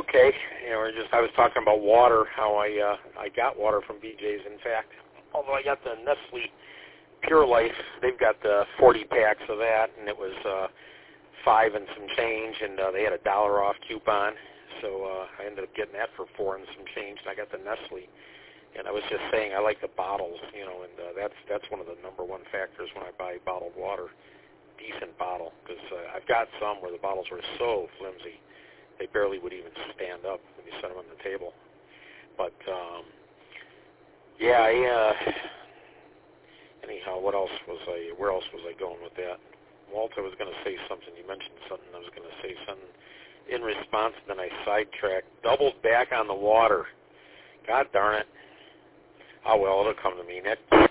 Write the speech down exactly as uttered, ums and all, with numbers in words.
Okay. You know, we're just I was talking about water, how I uh, I got water from B J's. In fact, although I got the Nestle Pure Life, they've got the forty packs of that, and it was uh, five and some change, and uh, they had a dollar off coupon. So uh, I ended up getting that for four and some change, and I got the Nestle. And I was just saying I like the bottles, you know, and uh, that's that's one of the number one factors when I buy bottled water, decent bottle, because uh, I've got some where the bottles were so flimsy, they barely would even stand up when you set them on the table. But, um, yeah, I, uh, anyhow, what else was I, where else was I going with that? Walt, I was going to say something. You mentioned something. I was going to say something in response, and then I sidetracked. Doubled back on the water. God darn it. Oh, well, it'll come to me. Nick.